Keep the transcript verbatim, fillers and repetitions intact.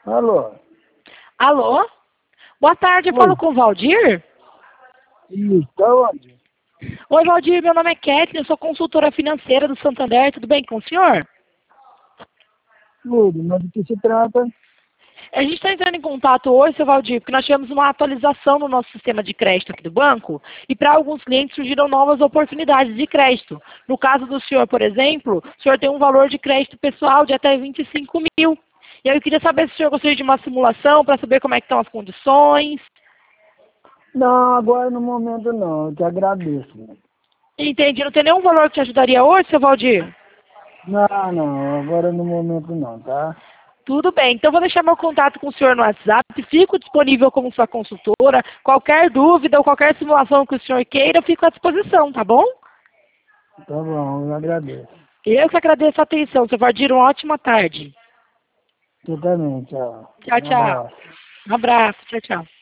Alô? Alô? Boa tarde, eu Oi. falo com o Valdir? Isso, tá onde? Oi, Valdir, meu nome é Kathleen, eu sou consultora financeira do Santander, tudo bem com o senhor? Tudo, mas do que se trata? A gente está entrando em contato hoje, seu Valdir, porque nós tivemos uma atualização no nosso sistema de crédito aqui do banco e para alguns clientes surgiram novas oportunidades de crédito. No caso do senhor, por exemplo, o senhor tem um valor de crédito pessoal de até vinte e cinco mil. E aí eu queria saber se o senhor gostaria de uma simulação para saber como é que estão as condições. Não, agora no momento não, eu te agradeço. Entendi, não tem nenhum valor que te ajudaria hoje, seu Valdir? Não, não, agora no momento não, tá? Tudo bem, então vou deixar meu contato com o senhor no WhatsApp, fico disponível como sua consultora, qualquer dúvida ou qualquer simulação que o senhor queira, eu fico à disposição, tá bom? Tá bom, eu agradeço. Eu que agradeço a atenção, seu Valdir, uma ótima tarde. Você também, tchau. Tchau, Um tchau. abraço. Um abraço, tchau, tchau.